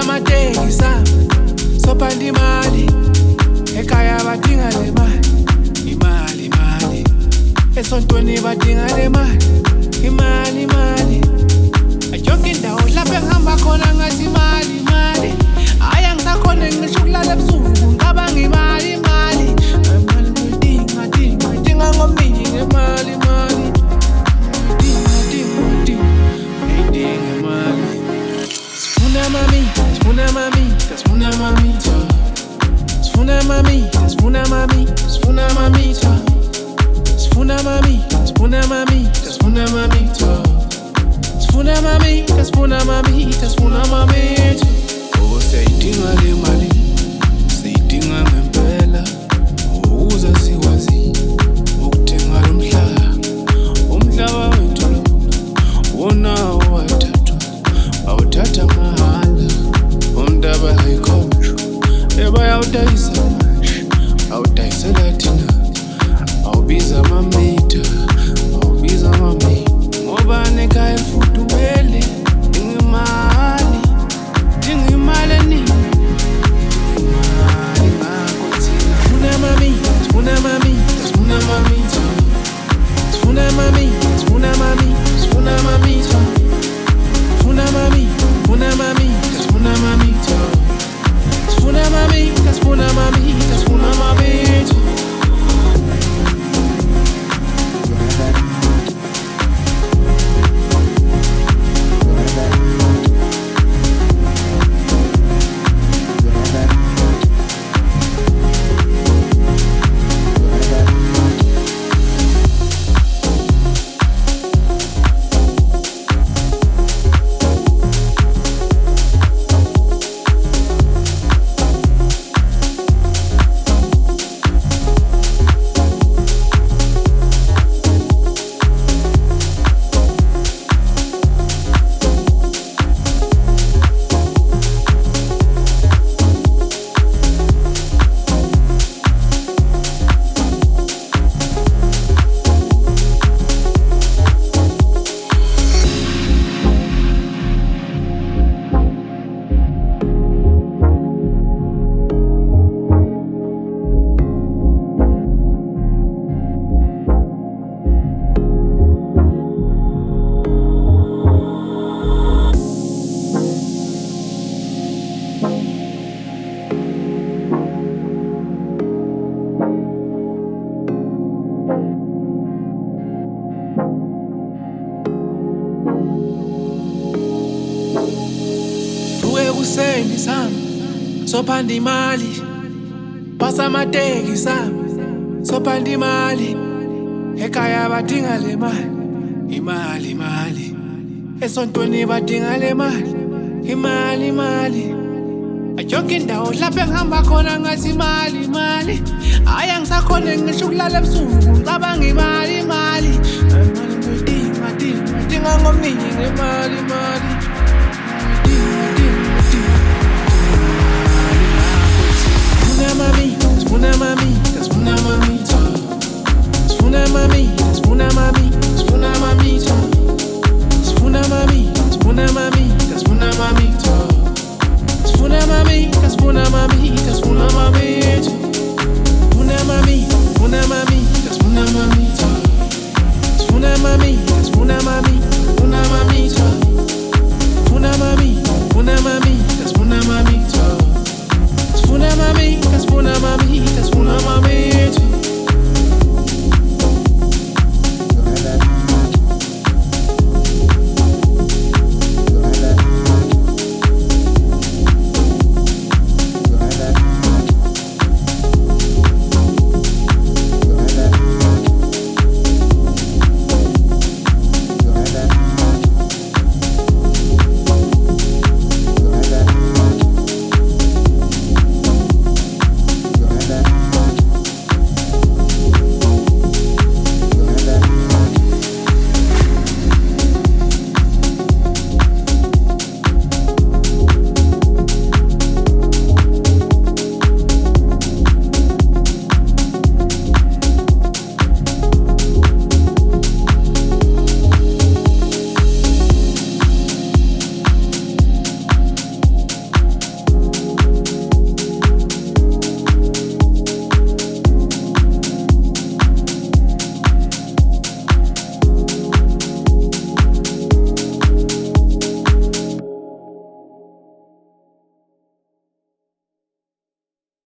amatekisa sopanda imali ekhaya badinga le mali imali esontweni badinga le mali ajonke indawo lapho engihamba khona ngathi imali aya ngisakhona ngisho ukulala ebusuku ngicabanga imali ngidinga ngomningi ngemali Sifuna mamita oh siyidinga le mali siyidinga ngempela uza siwazi ukuthenga lo umhlaba wethu wona awuthatha mahala umntaba hayikhonjwa ebayawudayisa manje awudayisela thina awubiza mamita ngoba nekhaya efudumele ingimali eningi imali ngakho thina sifuna mamita sifuna mamita sifuna mamita ekuseni sami sopanda imali pasa amateki sami sopanda imali ekhaya badinga le imali esontweni badinga le imali ajonke indawo lapho engihamba khona ngathi imali aya ngisakhona ngisho ukulala ebusuku ngicabanga imali ngidinga ngomningi ngemali Sifuna mamita Sifuna mamita